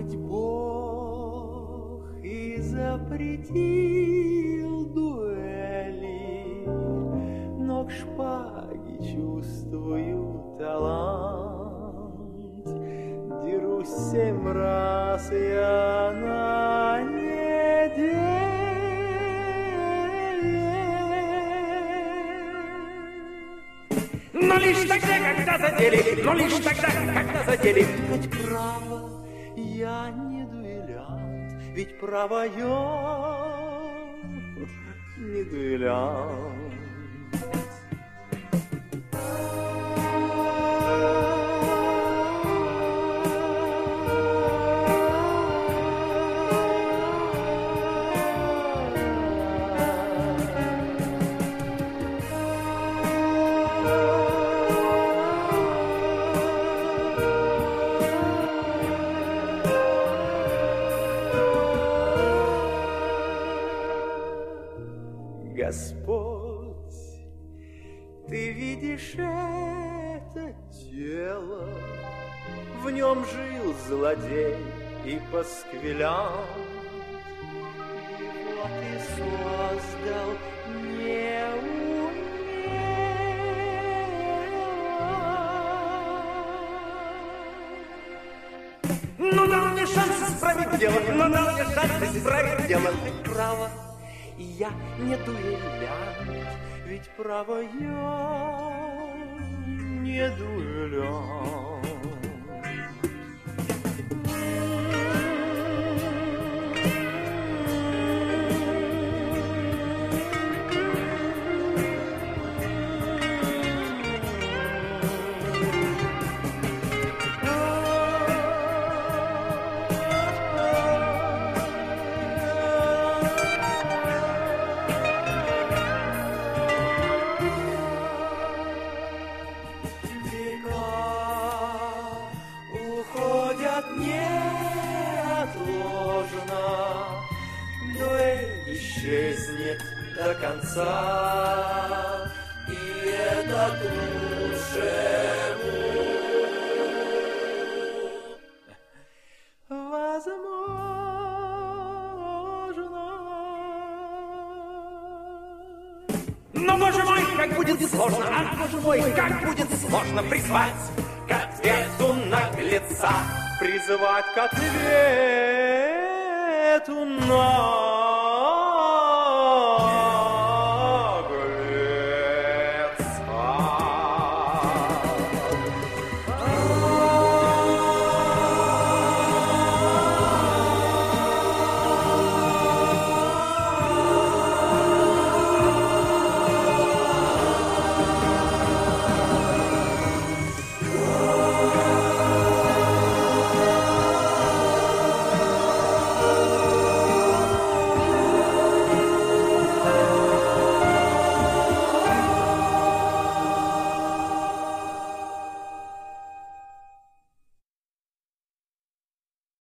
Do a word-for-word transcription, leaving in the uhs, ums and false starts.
Хоть Бог и запретил дуэли, но к шпаге чувствую талант. Дерусь семь раз я на неделе, но лишь тогда, когда задели, но лишь тогда, когда задели. Ведь право, я не дуэлянт, ведь право я не дуэлянт. Господь, ты видишь это тело, в нем жил злодей и пасквилянт. Его ты создал неумело. Ну дал мне шанс исправить дело, ну дал мне шанс исправить дело. Право, я не дуэлянт, ведь право я не дуэлянт. Исчезнет до конца, и это к лучшему. Возможно. Но, боже мой, как будет сложно, ах, боже мой, как будет сложно призвать к ответу наглеца, призвать к ответу наглеца.